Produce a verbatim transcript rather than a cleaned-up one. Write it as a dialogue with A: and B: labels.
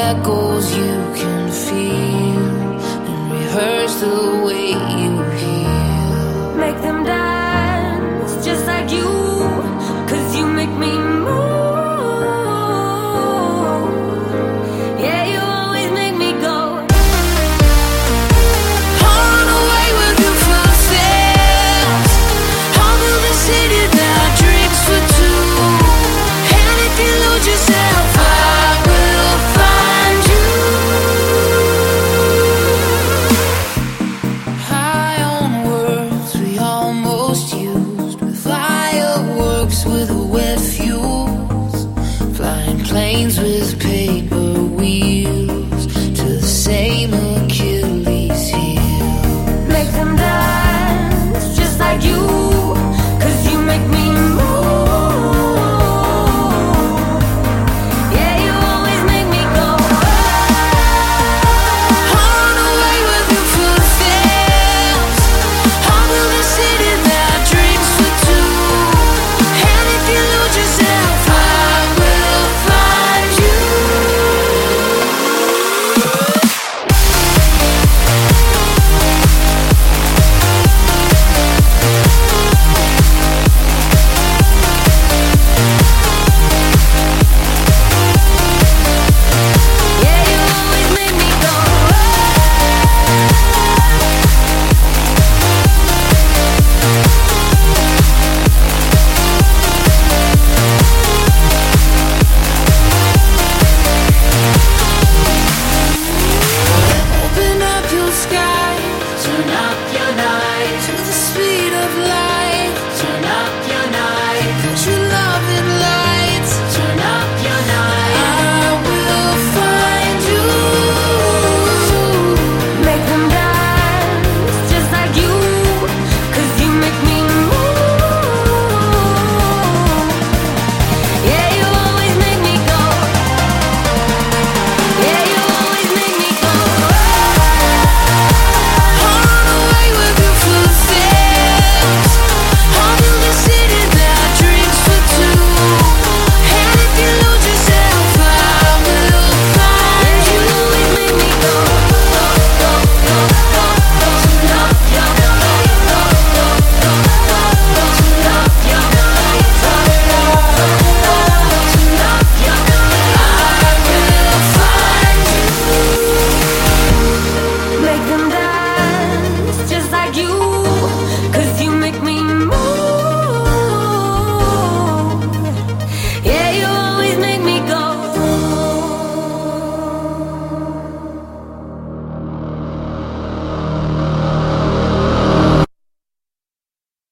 A: echoes you can feel, and rehearse the way you heal. Make them dance just like you, 'cause you make me move. Yeah, you always make me go. On the way with your footsteps, I'll build a city that drinks for two. And if you lose yourself, I will find you. High on words we almost used, with fireworks with wet fuse, flying planes with paper